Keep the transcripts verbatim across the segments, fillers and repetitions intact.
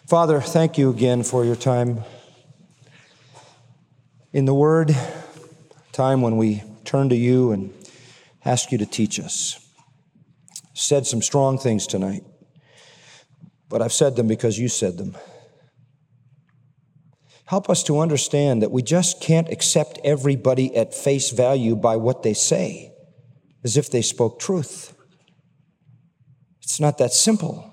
Father, thank you again for your time in the Word, time when we turn to you and ask you to teach us. Said some strong things tonight, but I've said them because you said them. Help us to understand that we just can't accept everybody at face value by what they say, as if they spoke truth. It's not that simple.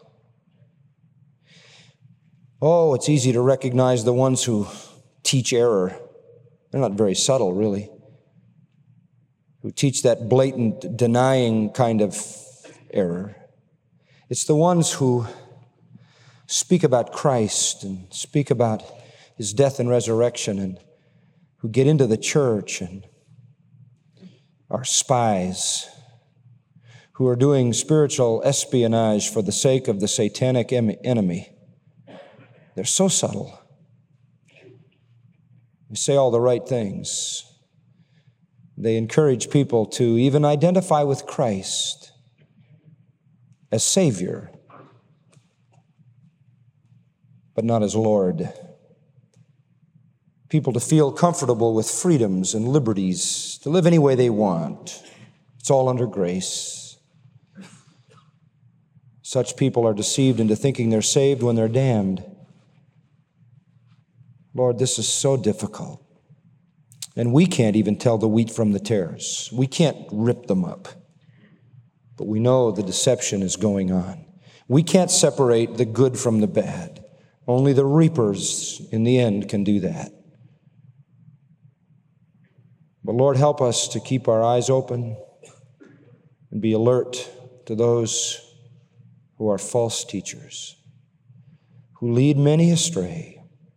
Oh, it's easy to recognize the ones who teach error. They're not very subtle, really. Who teach that blatant, denying kind of error. It's the ones who speak about Christ and speak about his death and resurrection and who get into the church and are spies, who are doing spiritual espionage for the sake of the satanic enemy. They're so subtle. They say all the right things. They encourage people to even identify with Christ as Savior, but not as Lord. People to feel comfortable with freedoms and liberties, to live any way they want. It's all under grace. Such people are deceived into thinking they're saved when they're damned. Lord, this is so difficult. And we can't even tell the wheat from the tares. We can't rip them up. But we know the deception is going on. We can't separate the good from the bad. Only the reapers in the end can do that. But Lord, help us to keep our eyes open and be alert to those who are false teachers, who lead many astray,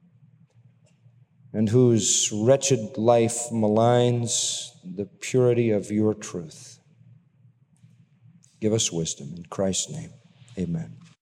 and whose wretched life maligns the purity of your truth. Give us wisdom. In Christ's name, amen.